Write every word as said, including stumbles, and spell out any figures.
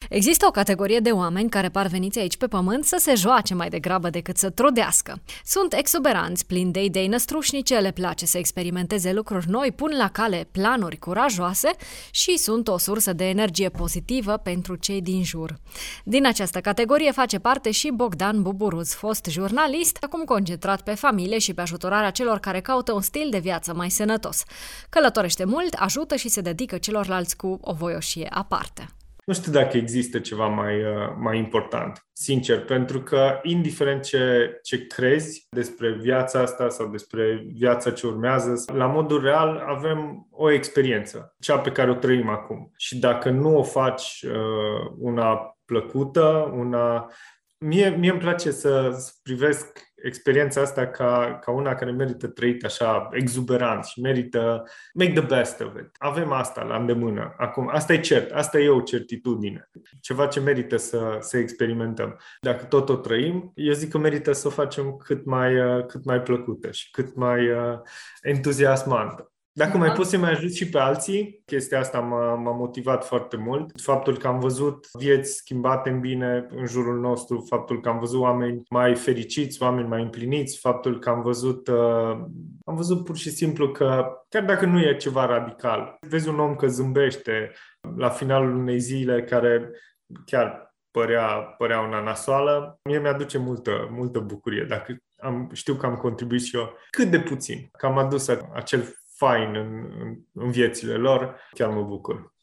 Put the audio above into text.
Există o categorie de oameni care par veniți aici pe pământ să se joace mai degrabă decât să trudească. Sunt exuberanți, plini de idei năstrușnice, le place să experimenteze lucruri noi, pun la cale planuri curajoase și sunt o sursă de energie pozitivă pentru cei din jur. Din această categorie face parte și Bogdan Buburuz, fost jurnalist, acum concentrat pe familie și pe ajutorarea celor care caută un stil de viață mai sănătos. Călătorește mult, ajută și se dedică celorlalți cu o voioșie aparte. Nu știu dacă există ceva mai, mai important, sincer, pentru că indiferent ce, ce crezi despre viața asta sau despre viața ce urmează, la modul real avem o experiență, cea pe care o trăim acum. Și dacă nu o faci uh, una plăcută, una... Mie, mie îmi place să, să privesc experiența asta ca, ca una care merită trăită așa exuberant și merită make the best of it. Avem asta la îndemână. Acum, asta e cert, asta e o certitudine. Ceva ce merită să, să experimentăm. Dacă tot o trăim, eu zic că merită să o facem cât mai, cât mai plăcută și cât mai uh, entuziasmantă. Dacă mai pot să mai ajut și pe alții, chestia asta m-a, m-a motivat foarte mult. Faptul că am văzut vieți schimbate în bine în jurul nostru, faptul că am văzut oameni mai fericiți, oameni mai împliniți, faptul că am văzut, uh, am văzut pur și simplu că, chiar dacă nu e ceva radical, vezi un om că zâmbește la finalul unei zile care chiar părea, părea una nasoală, mie mi-aduce multă, multă bucurie. Dacă am, știu că am contribuit și eu cât de puțin, că am adus acel fain în, în, în viețile lor, chiar mă bucur.